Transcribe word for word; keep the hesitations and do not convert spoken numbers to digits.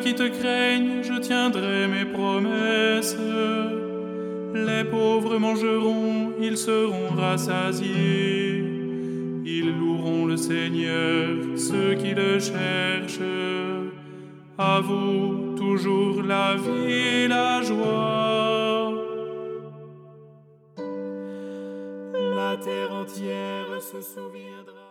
qui te craignent, je tiendrai mes promesses. Les pauvres mangeront, ils seront rassasiés. Ils loueront le Seigneur, ceux qui le cherchent. À vous, toujours la vie et la joie. La terre entière se souviendra.